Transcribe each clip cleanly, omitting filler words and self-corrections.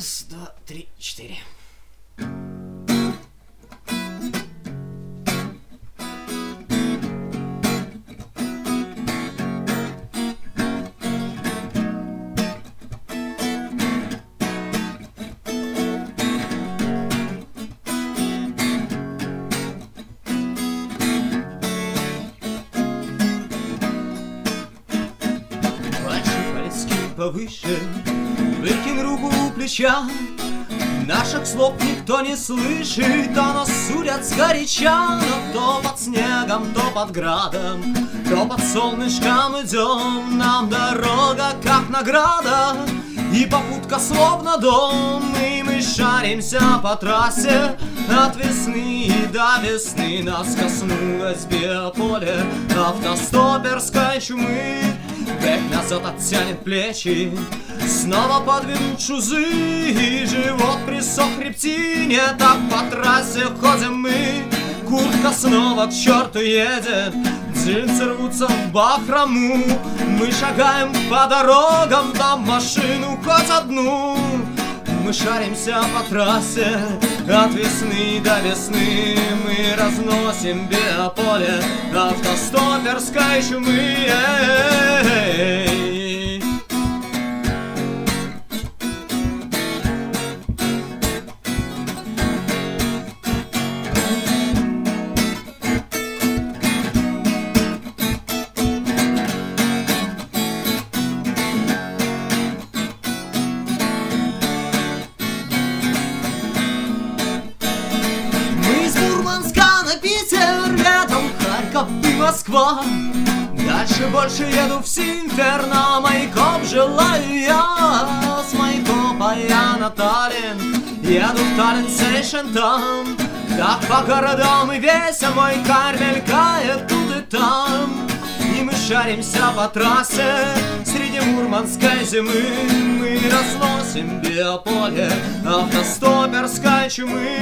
Раз, два, три, четыре. Повыше, выкинь руку у плеча. Наших слов никто не слышит, а нас судят сгоряча. Но то под снегом, то под градом, то под солнышком идем. Нам дорога как награда, и попутка словно дом. И мы шаримся по трассе от весны до весны. Нас коснулось биополе автостоперской чумы. Век назад оттянет плечи, снова подведут шузы, и живот присох к хребтине. Так по трассе ходим мы, куртка снова к черту едет, джинсы рвутся в бахрому. Мы шагаем по дорогам, там машину хоть одну. Мы шаримся по трассе от весны до весны. Мы разносим биополе автостоперской чумы. Москва. Дальше больше еду в Симферно, Майкоп желаю я. С Майкопа я на Таллин, еду в Таллин Сейшен там. Так по городам и весь мой кар мелькает тут и там. И мы шаримся по трассе среди мурманской зимы. Мы разносим биополе автостоперской чумы.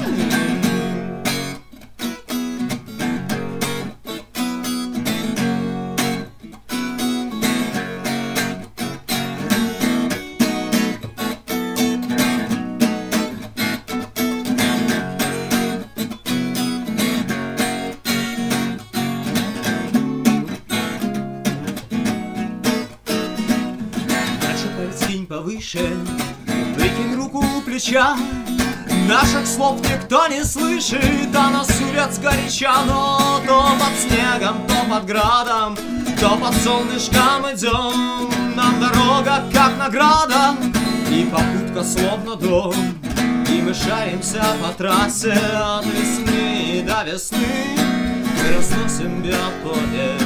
Повыше, выкинь руку у плеча. Наших слов никто не слышит, а нас судят сгоряча. Но то под снегом, то под градом, то под солнышком идем. Нам дорога как награда, и попутка словно дом. И мы шаримся по трассе от весны до весны. Мы разносим биополе